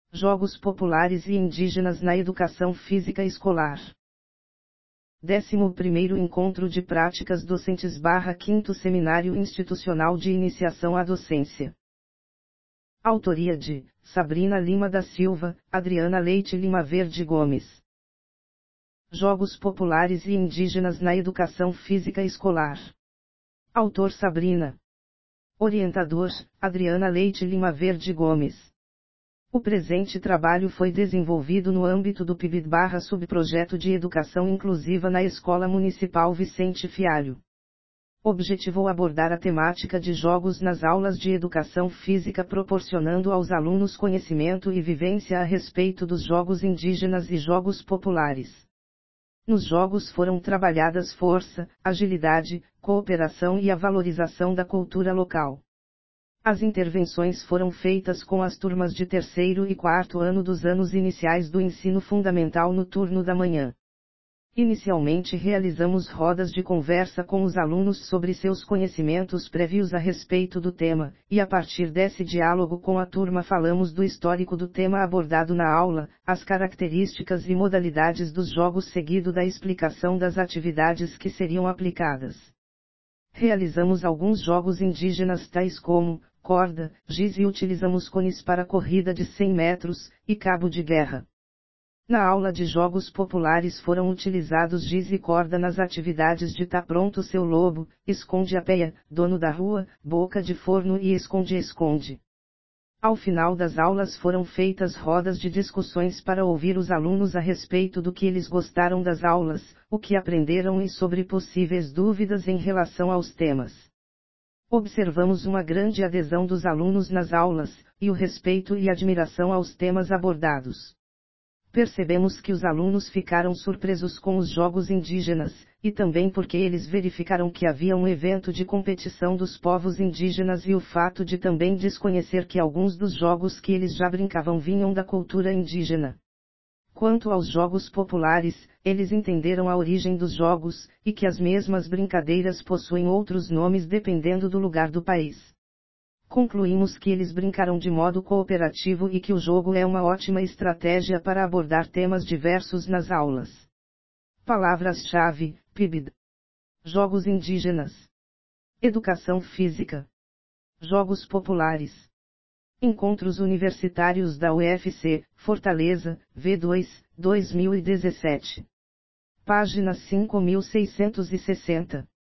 Jogos populares e indígenas na educação física escolar. 11º Encontro de Práticas Docentes / 5º Seminário Institucional de Iniciação à Docência. Autoria de Sabrina Lima da Silva, Adriana Leite Lima Verde Gomes. Jogos populares e indígenas na educação física escolar. Autor Sabrina. Orientador, Adriana Leite Lima Verde Gomes. O presente trabalho foi desenvolvido no âmbito do PIBID/Subprojeto de Educação Inclusiva na Escola Municipal Vicente Fialho. Objetivou abordar a temática de jogos nas aulas de educação física, proporcionando aos alunos conhecimento e vivência a respeito dos jogos indígenas e jogos populares. Nos jogos foram trabalhadas força, agilidade, cooperação e a valorização da cultura local. As intervenções foram feitas com as turmas de 3º e 4º ano dos anos iniciais do ensino fundamental no turno da manhã. Inicialmente realizamos rodas de conversa com os alunos sobre seus conhecimentos prévios a respeito do tema, e a partir desse diálogo com a turma falamos do histórico do tema abordado na aula, as características e modalidades dos jogos seguido da explicação das atividades que seriam aplicadas. Realizamos alguns jogos indígenas tais como corda, giz e utilizamos cones para corrida de 100 metros, e cabo de guerra. Na aula de jogos populares foram utilizados giz e corda nas atividades de Tá Pronto Seu Lobo, Esconde a Peia, Dono da Rua, Boca de Forno e Esconde-Esconde. Ao final das aulas foram feitas rodas de discussões para ouvir os alunos a respeito do que eles gostaram das aulas, o que aprenderam e sobre possíveis dúvidas em relação aos temas. Observamos uma grande adesão dos alunos nas aulas, e o respeito e admiração aos temas abordados. Percebemos que os alunos ficaram surpresos com os jogos indígenas, e também porque eles verificaram que havia um evento de competição dos povos indígenas e o fato de também desconhecer que alguns dos jogos que eles já brincavam vinham da cultura indígena. Quanto aos jogos populares, eles entenderam a origem dos jogos, e que as mesmas brincadeiras possuem outros nomes dependendo do lugar do país. Concluímos que eles brincaram de modo cooperativo e que o jogo é uma ótima estratégia para abordar temas diversos nas aulas. Palavras-chave: PIBID. Jogos indígenas. Educação física. Jogos populares. Encontros Universitários da UFC, Fortaleza, V2, 2017. Página 5660.